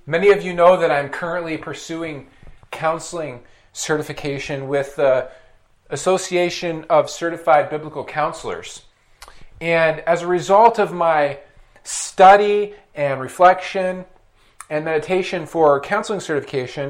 Many of you know that I'm currently pursuing counseling certification with the Association of Certified Biblical Counselors. And as a result of my study and reflection and meditation for counseling certification,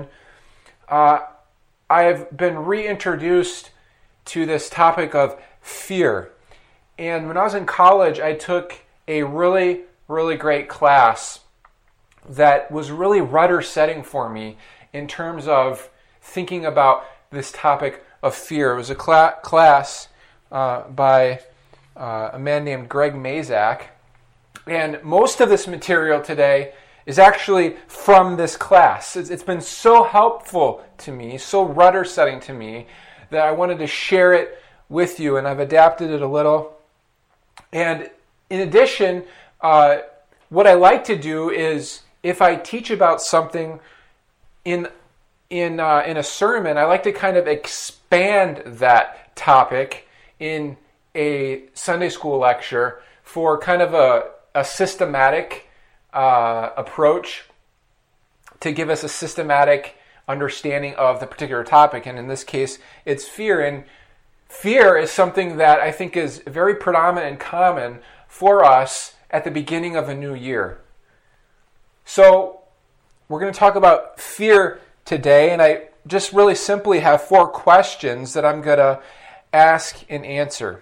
I've been reintroduced to this topic of fear. And when I was in college, I took a really great class that was really rudder setting for me in terms of thinking about this topic of fear. It was a class by a man named Greg Mazak. And most of this material today is actually from this class. It's been so helpful to me, so rudder setting to me, that I wanted to share it with you, and I've adapted it a little. And in addition, what I like to do is, if I teach about something in a sermon, I like to kind of expand that topic in a Sunday school lecture for kind of a systematic approach to give us a systematic understanding of the particular topic. And in this case, it's fear. And fear is something that I think is very predominant and common for us at the beginning of a new year. So we're going to talk about fear today, and I just really simply have 4 questions that I'm going to ask and answer.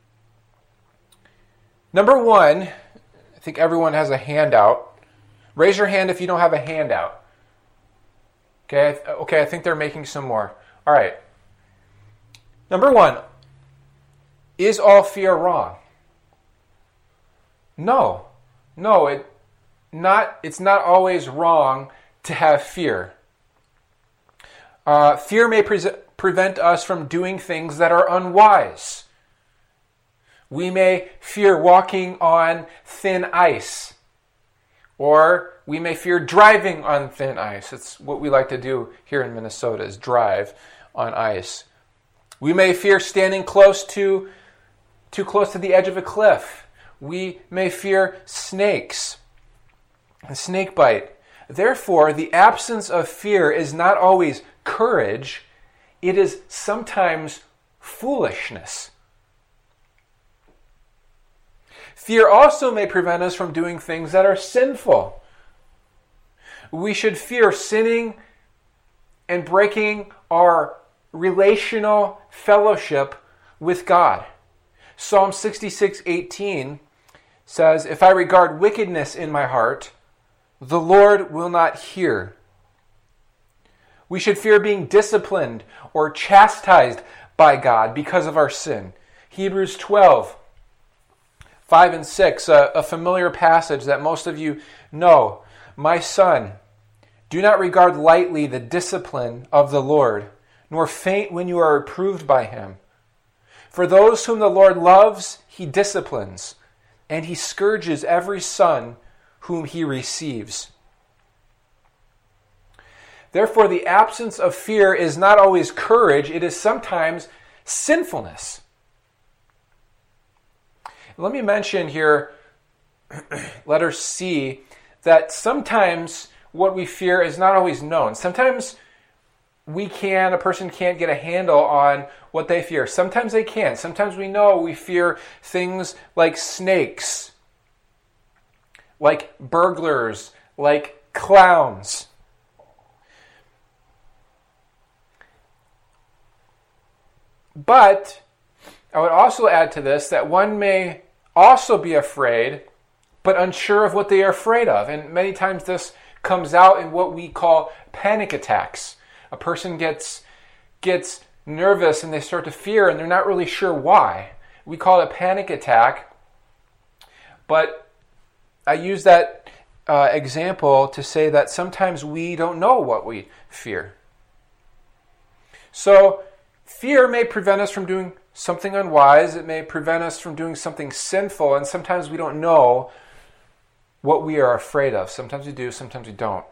Number 1, I think everyone has a handout. Raise your hand if you don't have a handout. Okay, I think they're making some more. All right. Number 1, is all fear wrong? No, it's not always wrong to have fear. Fear may prevent us from doing things that are unwise. We may fear walking on thin ice, or we may fear driving on thin ice. It's what we like to do here in Minnesota, is drive on ice. We may fear standing too close to the edge of a cliff. We may fear snakes, a snake bite. Therefore, the absence of fear is not always courage. It is sometimes foolishness. Fear also may prevent us from doing things that are sinful. We should fear sinning and breaking our relational fellowship with God. Psalm 66:18 says, "If I regard wickedness in my heart, the Lord will not hear." We should fear being disciplined or chastised by God because of our sin. Hebrews 12:5 and 6, a familiar passage that most of you know. "My son, do not regard lightly the discipline of the Lord, nor faint when you are reproved by him. For those whom the Lord loves, he disciplines, and he scourges every son whom he receives." Therefore, the absence of fear is not always courage. It is sometimes sinfulness. Let me mention here, letter C, that sometimes what we fear is not always known. Sometimes a person can't get a handle on what they fear. Sometimes they can. Sometimes we fear things like snakes, like burglars, like clowns. But I would also add to this that one may also be afraid, but unsure of what they are afraid of. And many times this comes out in what we call panic attacks. A person gets nervous and they start to fear and they're not really sure why. We call it a panic attack. But I use that example to say that sometimes we don't know what we fear. So fear may prevent us from doing something unwise. It may prevent us from doing something sinful. And sometimes we don't know what we are afraid of. Sometimes we do, sometimes we don't.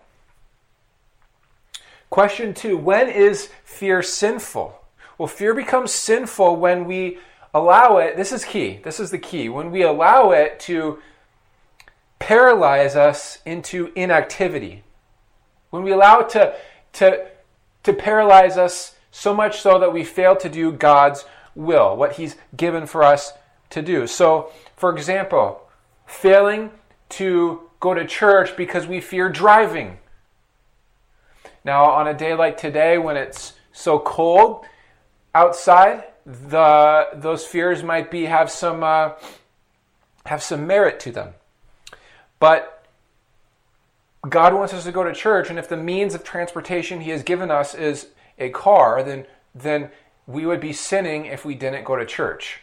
Question 2, when is fear sinful? Well, fear becomes sinful when we allow it, this is the key, when we allow it to paralyze us into inactivity. when we allow it to paralyze us so much so that we fail to do God's will, what He's given for us to do. So, for example, failing to go to church because we fear driving. Now, on a day like today when it's so cold outside, those fears might have some merit to them. But God wants us to go to church, and if the means of transportation He has given us is a car, then we would be sinning if we didn't go to church.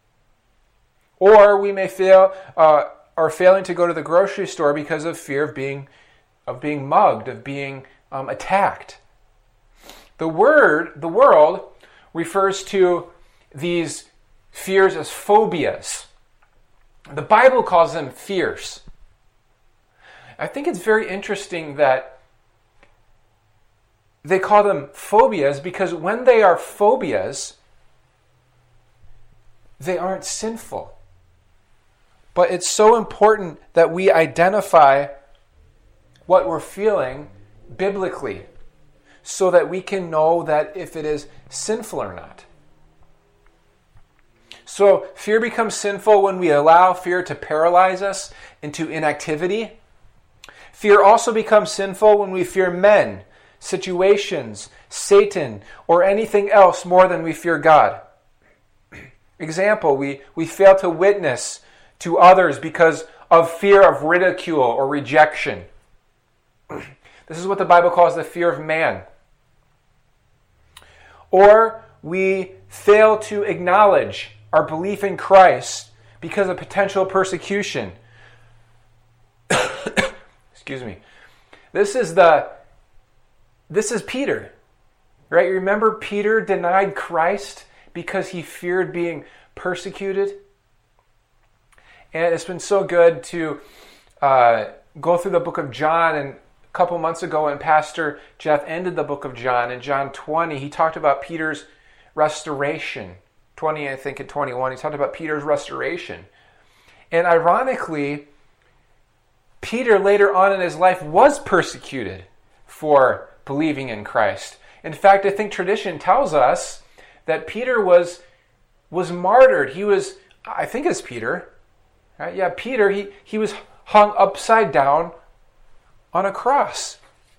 Or we may failing to go to the grocery store because of fear of being mugged, of being attacked. The world refers to these fears as phobias. The Bible calls them fears. I think it's very interesting that they call them phobias because when they are phobias, they aren't sinful. But it's so important that we identify what we're feeling biblically so that we can know that if it is sinful or not. So fear becomes sinful when we allow fear to paralyze us into inactivity. Fear also becomes sinful when we fear men, situations, Satan, or anything else more than we fear God. Example, we fail to witness to others because of fear of ridicule or rejection. This is what the Bible calls the fear of man. Or we fail to acknowledge our belief in Christ because of potential persecution. Excuse me. This is Peter, right? You remember Peter denied Christ because he feared being persecuted? And it's been so good to go through the book of John. And a couple months ago when Pastor Jeff ended the book of John, in John 20, he talked about Peter's restoration. 20, I think, and 21, he talked about Peter's restoration. And ironically, Peter later on in his life was persecuted for believing in Christ. In fact, I think tradition tells us that Peter was martyred. He was, I think it's Peter, right? Yeah, Peter, he was hung upside down on a cross.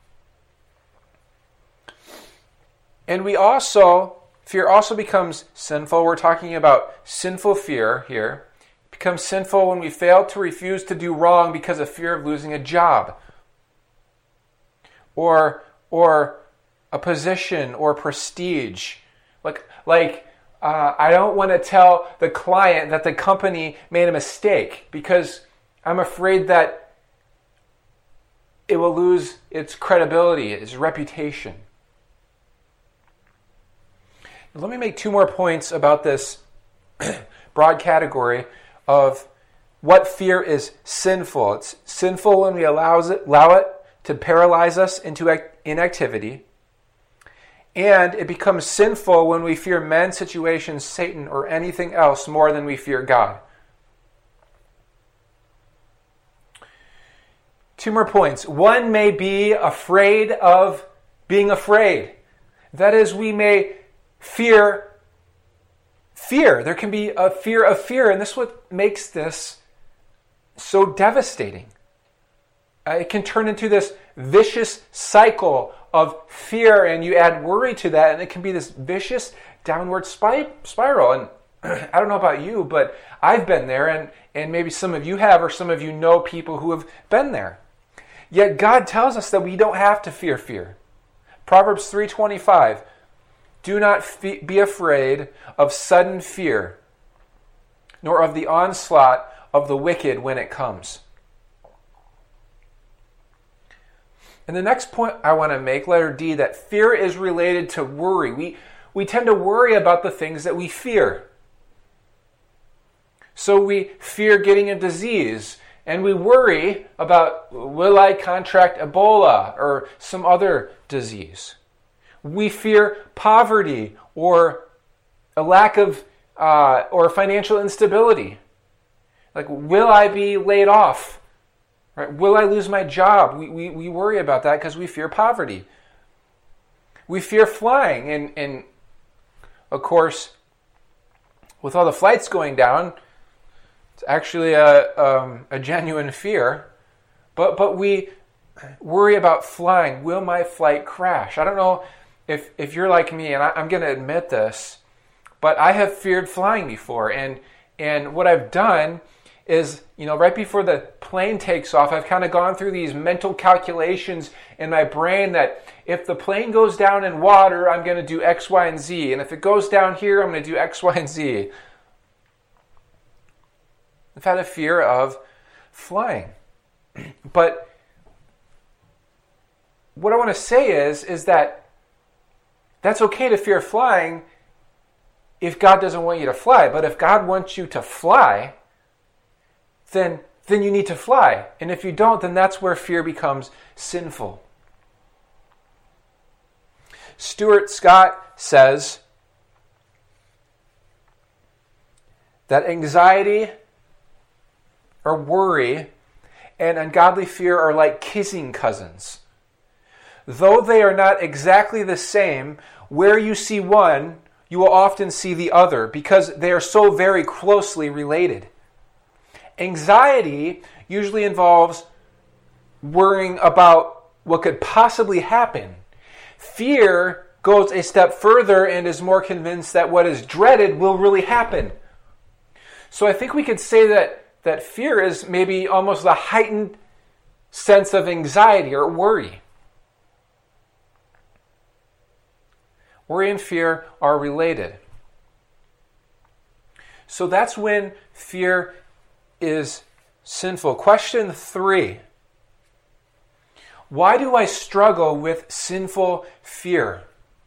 And fear also becomes sinful. We're talking about sinful fear here. It becomes sinful when we fail to refuse to do wrong because of fear of losing a job or a position or prestige. Like I don't want to tell the client that the company made a mistake because I'm afraid that it will lose its credibility, its reputation. Let me make two more points about this broad category of what fear is sinful. It's sinful when we allow it to paralyze us into inactivity. And it becomes sinful when we fear men, situations, Satan, or anything else more than we fear God. Two more points. One may be afraid of being afraid. That is, we may fear. There can be a fear of fear, and this is what makes this so devastating. It can turn into this vicious cycle of fear, and you add worry to that, and it can be this vicious downward spiral. And I don't know about you, but I've been there, and maybe some of you have, or some of you know people who have been there. Yet God tells us that we don't have to fear fear. Proverbs 3:25, do not be afraid of sudden fear, nor of the onslaught of the wicked when it comes. And the next point I want to make, letter D, that fear is related to worry. We tend to worry about the things that we fear. So we fear getting a disease, and we worry about, will I contract Ebola or some other disease? We fear poverty or a lack of, or financial instability. Like, will I be laid off Right? Will I lose my job? We worry about that because we fear poverty. We fear flying. And of course, with all the flights going down, it's actually a genuine fear. But we worry about flying. Will my flight crash? I don't know if you're like me, and I'm going to admit this, but I have feared flying before. And what I've done is, right before the plane takes off, I've kind of gone through these mental calculations in my brain that if the plane goes down in water, I'm going to do X, Y, and Z. And if it goes down here, I'm going to do X, Y, and Z. I've had a fear of flying. But what I want to say is that that's okay to fear flying if God doesn't want you to fly. But if God wants you to fly, then you need to fly. And if you don't, then that's where fear becomes sinful. Stuart Scott says that anxiety or worry and ungodly fear are like kissing cousins. Though they are not exactly the same, where you see one, you will often see the other because they are so very closely related. Anxiety usually involves worrying about what could possibly happen. Fear goes a step further and is more convinced that what is dreaded will really happen. So I think we could say that fear is maybe almost a heightened sense of anxiety or worry. Worry and fear are related. So that's when fear is sinful. Question 3. Why do I struggle with sinful fear?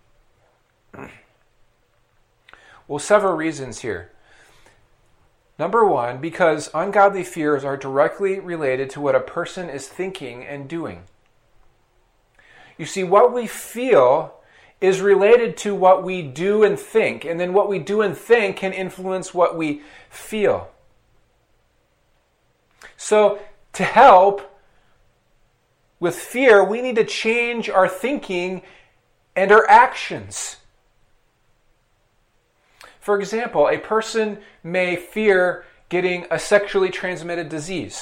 Well, several reasons here. Number 1, because ungodly fears are directly related to what a person is thinking and doing. You see, what we feel is related to what we do and think, and then what we do and think can influence what we feel. So, to help with fear, we need to change our thinking and our actions. For example, a person may fear getting a sexually transmitted disease.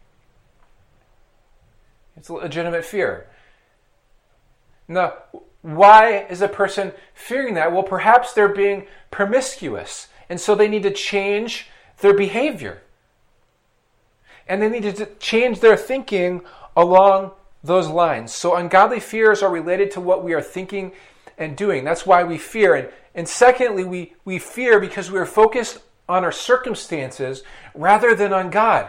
It's a legitimate fear. Now, why is a person fearing that? Well, perhaps they're being promiscuous, and so they need to change their behavior. And they need to change their thinking along those lines. So ungodly fears are related to what we are thinking and doing. That's why we fear. And secondly, we fear because we are focused on our circumstances rather than on God.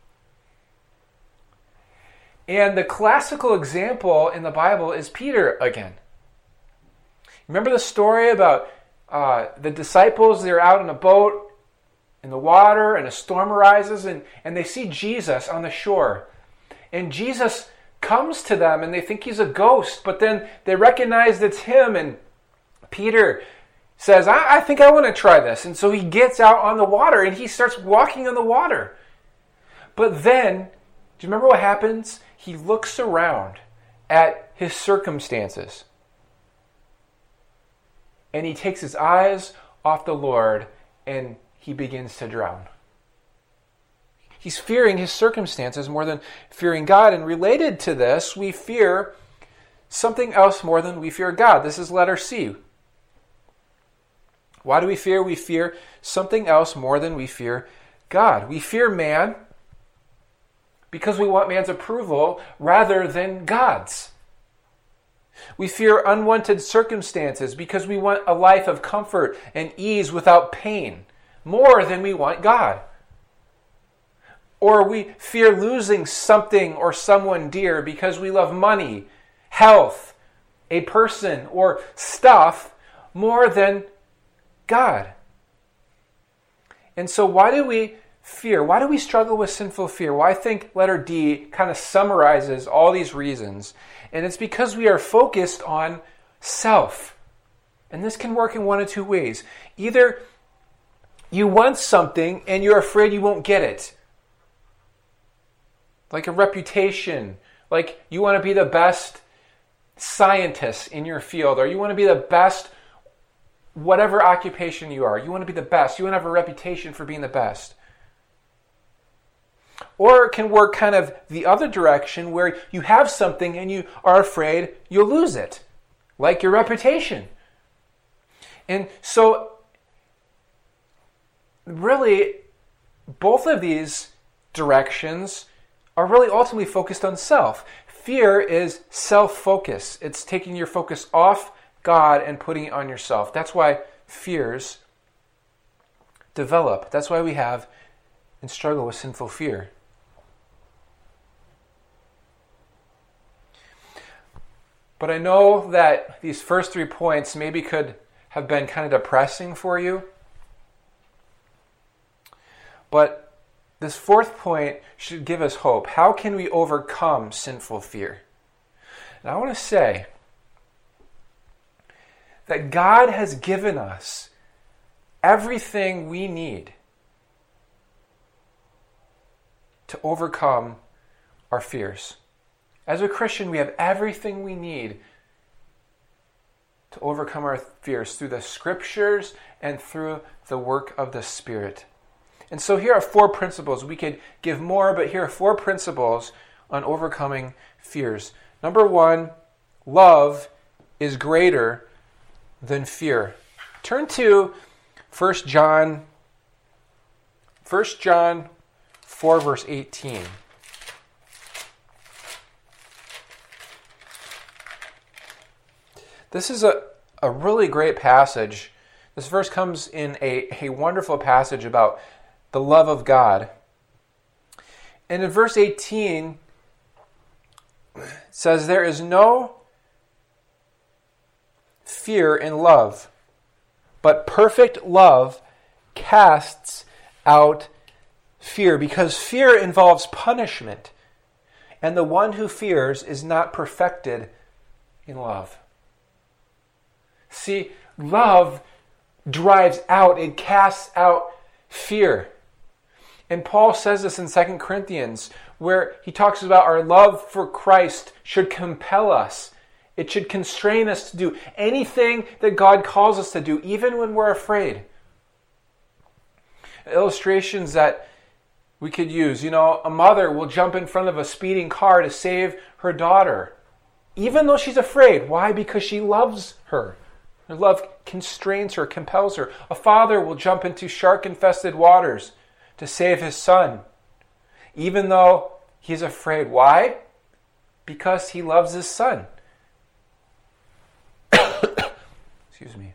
And the classical example in the Bible is Peter again. Remember the story about the disciples? They're out in a boat in the water and a storm arises and they see Jesus on the shore. And Jesus comes to them and they think he's a ghost, but then they recognize it's him, and Peter says, I think I want to try this. And so he gets out on the water and he starts walking on the water. But then, do you remember what happens? He looks around at his circumstances and he takes his eyes off the Lord and he begins to drown. He's fearing his circumstances more than fearing God. And related to this, we fear something else more than we fear God. This is letter C. Why do we fear? We fear something else more than we fear God. We fear man because we want man's approval rather than God's. We fear unwanted circumstances because we want a life of comfort and ease without pain more than we want God. Or we fear losing something or someone dear because we love money, health, a person, or stuff more than God. And so why do we fear? Why do we struggle with sinful fear? Well, I think letter D kind of summarizes all these reasons. And it's because we are focused on self. And this can work in one of two ways. Either you want something and you're afraid you won't get it. like a reputation, like you want to be the best scientist in your field, or you want to be the best whatever occupation you are. You want to be the best. You want to have a reputation for being the best. Or it can work kind of the other direction where you have something and you are afraid you'll lose it, like your reputation. And so, really, both of these directions are really ultimately focused on self. Fear is self-focus. It's taking your focus off God and putting it on yourself. That's why fears develop. That's why we have and struggle with sinful fear. But I know that these first 3 points maybe could have been kind of depressing for you. But this fourth point should give us hope. How can we overcome sinful fear? And I want to say that God has given us everything we need to overcome our fears. As a Christian, we have everything we need to overcome our fears through the Scriptures and through the work of the Spirit. And so here are 4 principles. We could give more, but here are 4 principles on overcoming fears. Number 1, love is greater than fear. Turn to 1 John 4, verse 18. This is a really great passage. This verse comes in a wonderful passage about the love of God. And in verse 18, it says, "There is no fear in love, but perfect love casts out fear, because fear involves punishment, and the one who fears is not perfected in love." See, love drives out, it casts out fear. And Paul says this in 2 Corinthians, where he talks about our love for Christ should compel us. It should constrain us to do anything that God calls us to do, even when we're afraid. Illustrations that we could use. A mother will jump in front of a speeding car to save her daughter, even though she's afraid. Why? Because she loves her. Her love constrains her, compels her. A father will jump into shark-infested waters to save his son, even though he's afraid. Why? Because he loves his son. Excuse me.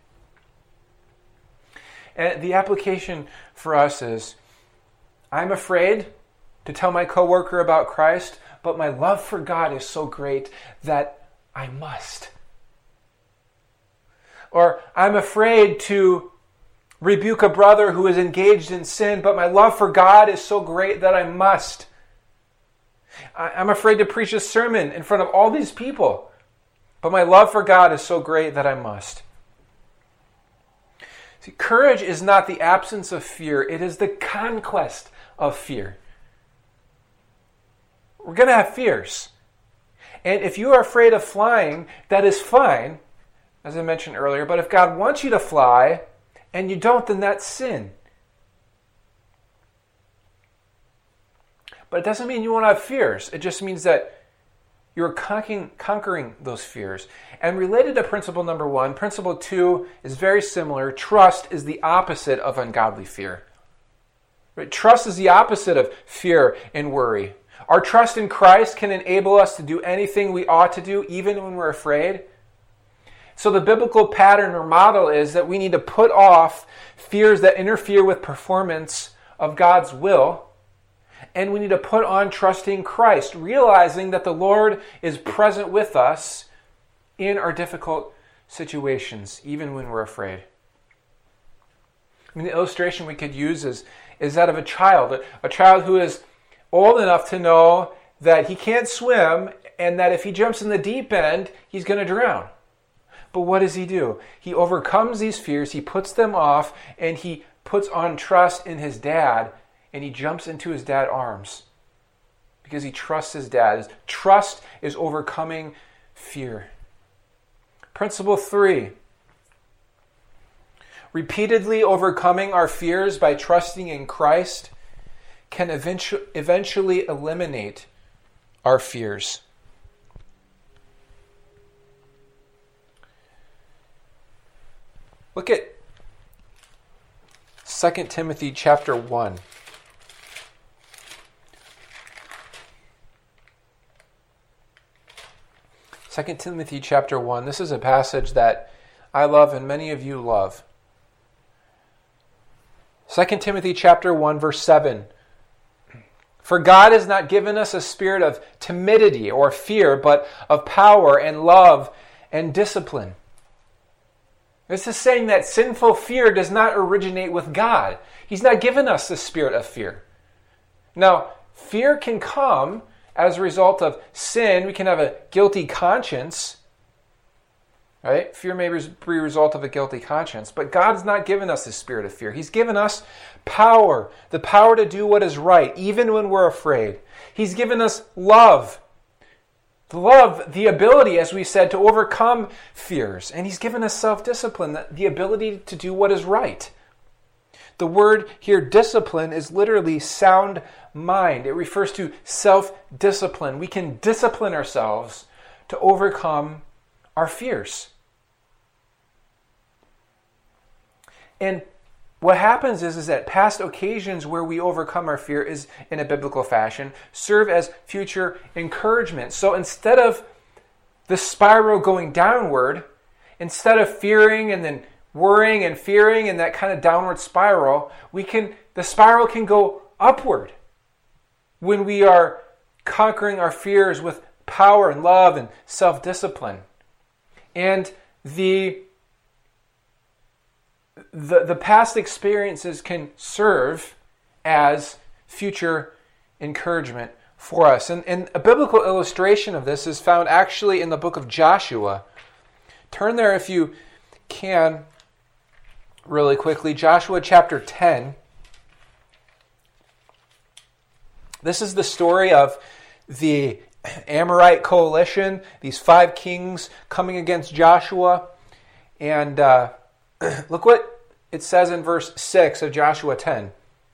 And the application for us is, I'm afraid to tell my coworker about Christ, but my love for God is so great that I must. Or I'm afraid to rebuke a brother who is engaged in sin, but my love for God is so great that I must. I'm afraid to preach a sermon in front of all these people, but my love for God is so great that I must. See, courage is not the absence of fear, it is the conquest of fear. We're going to have fears. And if you are afraid of flying, that is fine, as I mentioned earlier, but if God wants you to fly and you don't, then that's sin. But it doesn't mean you won't have fears. It just means that you're conquering those fears. And related to principle number 1, principle 2 is very similar. Trust is the opposite of ungodly fear. Right? Trust is the opposite of fear and worry. Our trust in Christ can enable us to do anything we ought to do, even when we're afraid. So the biblical pattern or model is that we need to put off fears that interfere with performance of God's will, and we need to put on trusting Christ, realizing that the Lord is present with us in our difficult situations, even when we're afraid. The illustration we could use is that of a child who is old enough to know that he can't swim and that if he jumps in the deep end, he's going to drown. But what does he do? He overcomes these fears, he puts them off, and he puts on trust in his dad, and he jumps into his dad's arms. because he trusts his dad. His trust is overcoming fear. Principle 3. Repeatedly overcoming our fears by trusting in Christ can eventually eliminate our fears. Look at 2 Timothy chapter 1. 2 Timothy chapter 1. This is a passage that I love and many of you love. 2 Timothy chapter 1, verse 7. For God has not given us a spirit of timidity or fear, but of power and love and discipline. This is saying that sinful fear does not originate with God. He's not given us the spirit of fear. Now, fear can come as a result of sin. We can have a guilty conscience. Right? Fear may be a result of a guilty conscience. But God's not given us the spirit of fear. He's given us power. The power to do what is right, even when we're afraid. He's given us love. The ability, as we said, to overcome fears. And He's given us self-discipline, the ability to do what is right. The word here, discipline, is literally sound mind. It refers to self-discipline. We can discipline ourselves to overcome our fears. And what happens is that past occasions where we overcome our fear is, in a biblical fashion, serve as future encouragement. So instead of the spiral going downward, instead of fearing and then worrying and fearing and that kind of downward spiral, the spiral can go upward when we are conquering our fears with power and love and self-discipline. And the past experiences can serve as future encouragement for us. And a biblical illustration of this is found actually in the book of Joshua. Turn there if you can really quickly. Joshua chapter 10. This is the story of the Amorite coalition, these 5 kings coming against Joshua. And look what it says in verse 6 of Joshua 10.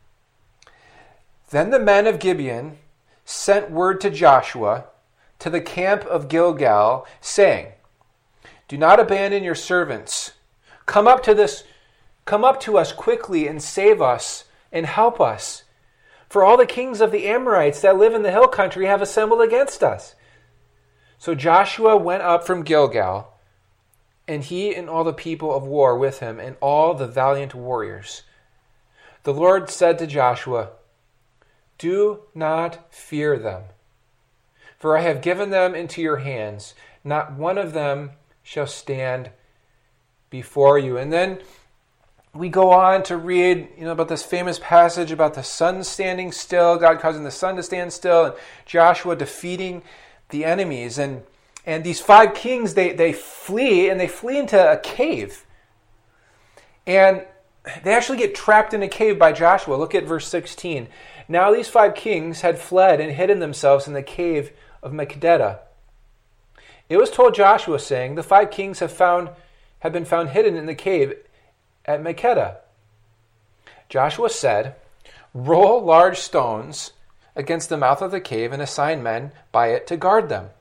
Then the men of Gibeon sent word to Joshua to the camp of Gilgal, saying, do not abandon your servants. Come up to us quickly and save us and help us. For all the kings of the Amorites that live in the hill country have assembled against us. So Joshua went up from Gilgal, and he and all the people of war with him, and all the valiant warriors. The Lord said to Joshua, do not fear them, for I have given them into your hands. Not one of them shall stand before you. And then we go on to read, about this famous passage about the sun standing still, God causing the sun to stand still, and Joshua defeating the enemies. And these 5 kings, they flee, and they flee into a cave. And they actually get trapped in a cave by Joshua. Look at verse 16. Now these 5 kings had fled and hidden themselves in the cave of Makkedah. It was told Joshua, saying, the 5 kings have been found hidden in the cave at Makkedah. Joshua said, roll large stones against the mouth of the cave and assign men by it to guard them.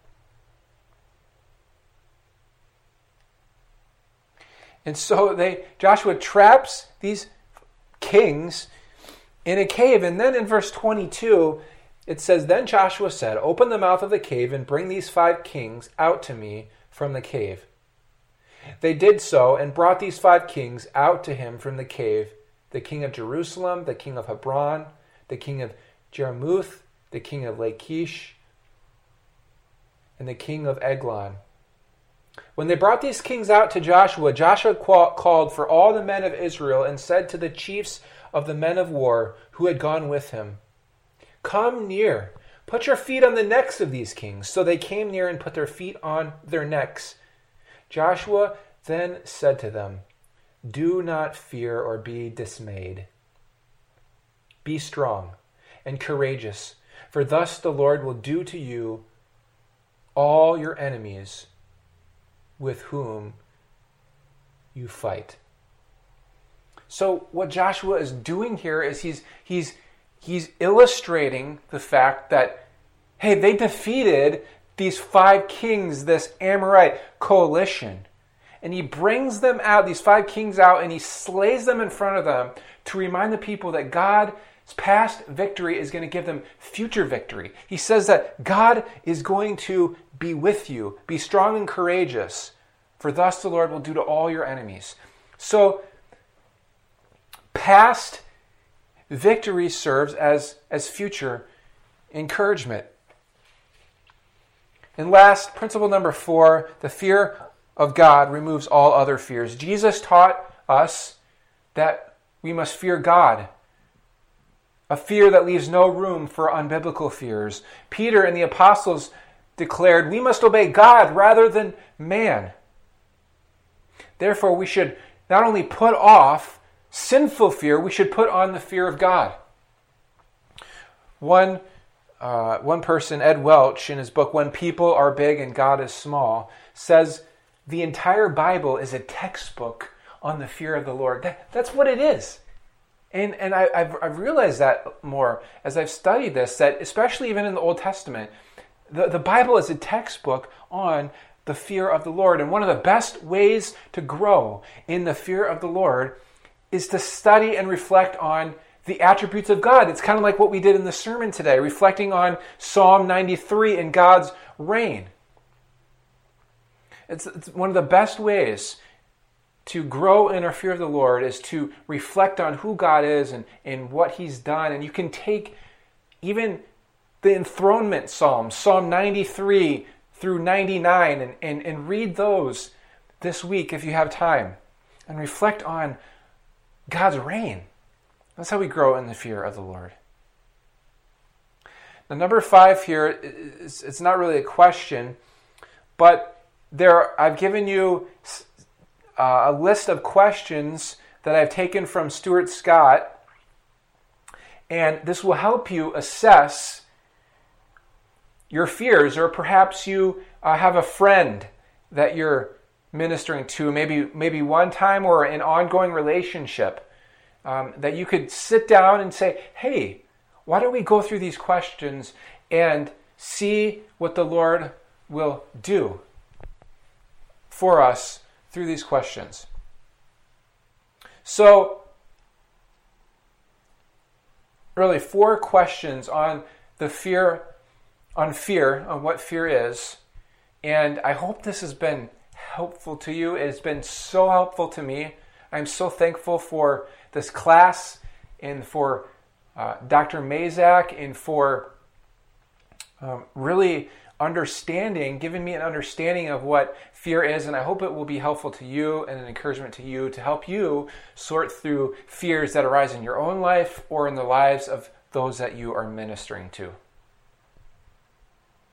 And so Joshua traps these kings in a cave. And then in verse 22, it says, then Joshua said, open the mouth of the cave and bring these 5 kings out to me from the cave. They did so and brought these 5 kings out to him from the cave, the king of Jerusalem, the king of Hebron, the king of Jarmuth, the king of Lachish, and the king of Eglon. When they brought these kings out to Joshua, Joshua called for all the men of Israel and said to the chiefs of the men of war who had gone with him, come near, put your feet on the necks of these kings. So they came near and put their feet on their necks. Joshua then said to them, do not fear or be dismayed. Be strong and courageous, For thus the Lord will do to you all your enemies with whom you fight. So what Joshua is doing here is he's illustrating the fact that, hey, they defeated these 5 kings, this Amorite coalition. And he brings them out, these 5 kings out, and he slays them in front of them to remind the people that God's past victory is going to give them future victory. He says that God is going to be with you. Be strong and courageous, for thus the Lord will do to all your enemies. So, past victory serves as future encouragement. And last, principle number 4, the fear of God removes all other fears. Jesus taught us that we must fear God, a fear that leaves no room for unbiblical fears. Peter and the apostles declared, we must obey God rather than man. Therefore, we should not only put off sinful fear, we should put on the fear of God. One person, Ed Welch, in his book, When People Are Big and God is Small, says the entire Bible is a textbook on the fear of the Lord. That's what it is. And I've realized that more as I've studied this, that especially even in the Old Testament, the Bible is a textbook on the fear of the Lord. And one of the best ways to grow in the fear of the Lord is to study and reflect on the attributes of God. It's kind of like what we did in the sermon today, reflecting on Psalm 93 and God's reign. It's one of the best ways to grow in our fear of the Lord is to reflect on who God is and what He's done. And you can take even the enthronement Psalms, Psalm 93 through 99, and read those this week if you have time, and reflect on God's reign. That's how we grow in the fear of the Lord. Now, number 5 here, it's not really a question, but I've given you a list of questions that I've taken from Stuart Scott, and this will help you assess your fears, or perhaps you have a friend that you're ministering to, maybe one time or an ongoing relationship, that you could sit down and say, hey, why don't we go through these questions and see what the Lord will do for us through these questions. So, really 4 questions on the fear, on what fear is. And I hope this has been helpful to you. It has been so helpful to me. I'm so thankful for this class and for Dr. Mazak and for really giving me an understanding of what fear is, and I hope it will be helpful to you and an encouragement to you to help you sort through fears that arise in your own life or in the lives of those that you are ministering to.